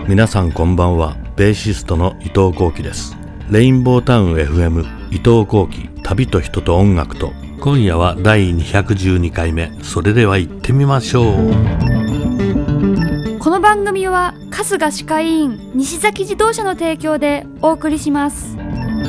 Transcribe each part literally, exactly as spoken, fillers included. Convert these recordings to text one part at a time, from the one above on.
皆さんこんばんは。ベーシストの伊藤幸喜です。レインボータウン エフエム 伊藤幸喜、旅と人と音楽と。今夜はだいにひゃくじゅうにかいめ。それでは行ってみましょう。 この番組は春日歯科医院西崎自動車の提供でお送りします。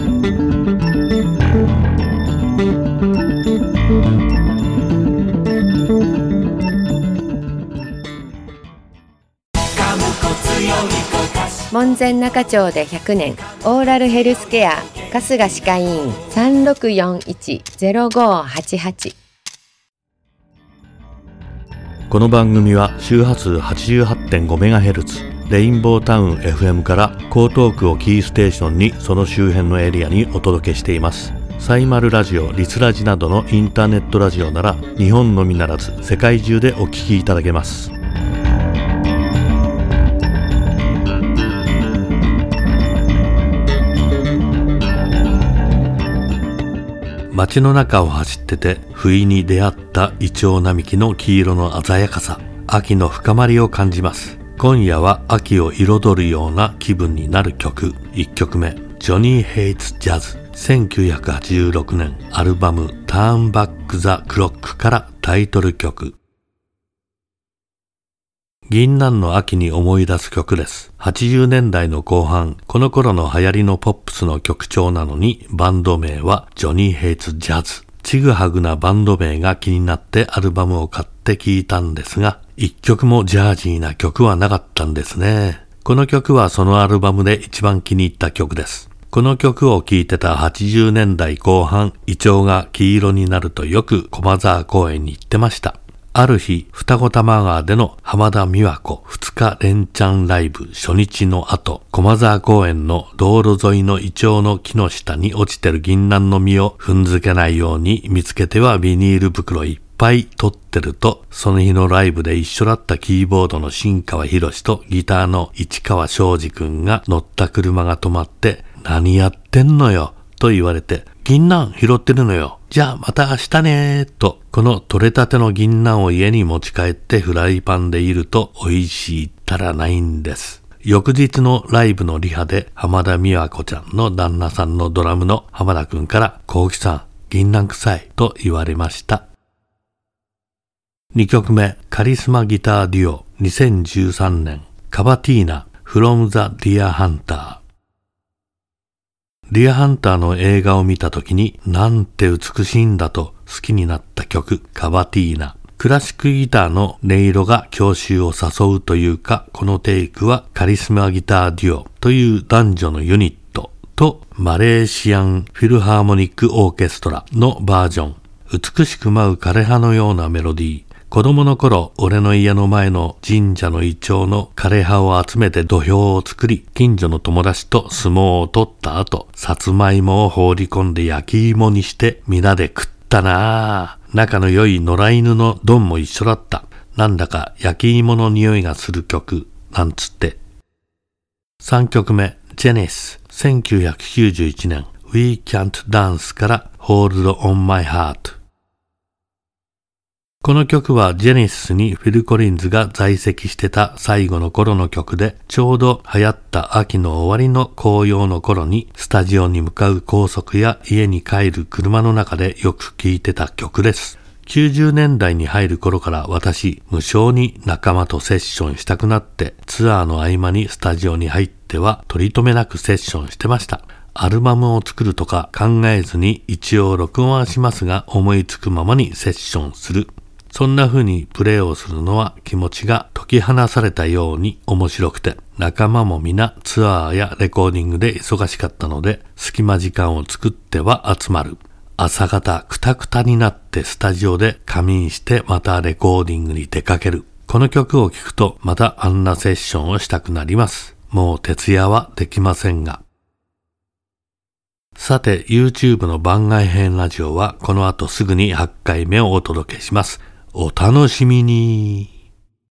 門前仲町でひゃくねん、オーラルヘルスケア春日歯科医院 さんろくよんいち ゼロごはちはち。 この番組は周波数 はちじゅうはちてんごメガヘルツ レインボータウン エフエム から江東区をキーステーションにその周辺のエリアにお届けしています。サイマルラジオ、リスラジなどのインターネットラジオなら日本のみならず世界中でお聞きいただけます。街の中を走ってて不意に出会ったイチョウ並木の黄色の鮮やかさ、秋の深まりを感じます。今夜は秋を彩るような気分になる曲。いっきょくめ、ジョニー・ヘイツ・ジャズ、せんきゅうひゃくはちじゅうろくねんアルバムターンバック・ザ・クロックからタイトル曲。銀杏の秋に思い出す曲です。はちじゅうねんだいの後半、この頃の流行りのポップスの曲調なのに、バンド名はジョニー・ヘイツ・ジャズ。ちぐはぐなバンド名が気になってアルバムを買って聴いたんですが、一曲もジャージーな曲はなかったんですね。この曲はそのアルバムで一番気に入った曲です。この曲を聴いてたはちじゅうねんだいこう半、イチョウが黄色になるとよく駒沢公園に行ってました。ある日、二子玉川での浜田美和子二日連チャンライブ初日の後、駒沢公園の道路沿いのイチョウの木の下に落ちてる銀杏の実を踏んづけないように見つけてはビニール袋いっぱい取ってると、その日のライブで一緒だったキーボードの新川博士とギターの市川昌司くんが乗った車が止まって、何やってんのよと言われて、銀杏拾ってるのよ。じゃあまた明日ねーと、この取れたての銀杏を家に持ち帰ってフライパンで煎ると美味しいったらないんです。翌日のライブのリハで浜田美和子ちゃんの旦那さんのドラムの浜田くんから、幸喜さん、銀杏臭いと言われました。にきょくめ、カリスマギターデュオにせんじゅうさんねん、カバティーナ from the Deer Hunter。ディアハンターの映画を見たときに、なんて美しいんだと好きになった曲、カバティーナ。クラシックギターの音色が郷愁を誘うというか、このテイクはカリスマギターデュオという男女のユニットとマレーシアンフィルハーモニックオーケストラのバージョン。美しく舞う枯葉のようなメロディー。子供の頃、俺の家の前の神社のイチョウの枯葉を集めて土俵を作り、近所の友達と相撲を取った後、さつまいもを放り込んで焼き芋にして皆で食ったなぁ。仲の良い野良犬のドンも一緒だった。なんだか焼き芋の匂いがする曲、なんつって。さんきょくめ、ジェネシス、せんきゅうひゃくきゅうじゅういちねん、We Can't Dance から Hold on My Heart。この曲はジェネシスにフィル・コリンズが在籍してた最後の頃の曲で、ちょうど流行った秋の終わりの紅葉の頃にスタジオに向かう高速や家に帰る車の中でよく聴いてた曲です。きゅうじゅうねんだいに入る頃から私、無性に仲間とセッションしたくなって、ツアーの合間にスタジオに入っては取り留めなくセッションしてました。アルバムを作るとか考えずに一応録音はしますが、思いつくままにセッションする。そんな風にプレイをするのは気持ちが解き放されたように面白くて、仲間も皆ツアーやレコーディングで忙しかったので、隙間時間を作っては集まる。朝方クタクタになってスタジオで仮眠してまたレコーディングに出かける。この曲を聴くとまたあんなセッションをしたくなります。もう徹夜はできませんが。さて YouTube の番外編ラジオはこの後すぐにはちかいめをお届けします。お楽しみに。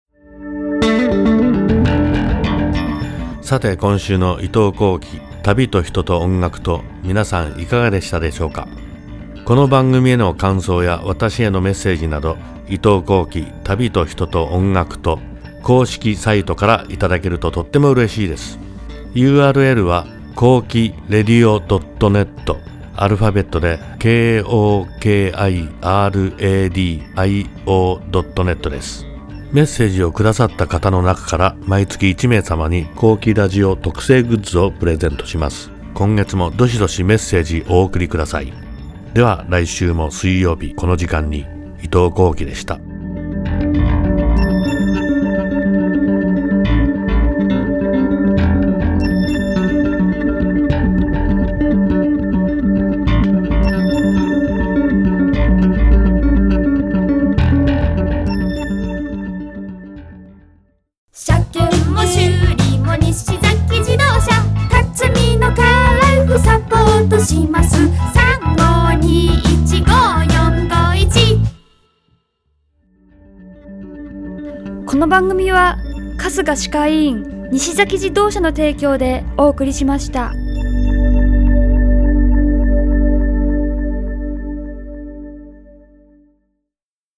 さて今週の伊藤幸喜、旅と人と音楽と、皆さんいかがでしたでしょうか。この番組への感想や私へのメッセージなど、伊藤幸喜、旅と人と音楽と公式サイトからいただけるととっても嬉しいです。 ユーアールエル はコーキレディオ ドットネット、 アルファベットで ケーオーケーアイアールエーディーアイオー ドットネット です。メッセージをくださった方の中から毎月いち名様にコーキラジオ特製グッズをプレゼントします。今月もどしどしメッセージお送りください。では来週も水曜日この時間に伊藤幸喜でした。 車検も修理も西崎自動車、辰巳のカラフサポートします。さんごにいちごよんごいち。この番組は春日歯科医院西崎自動車の提供でお送りしました。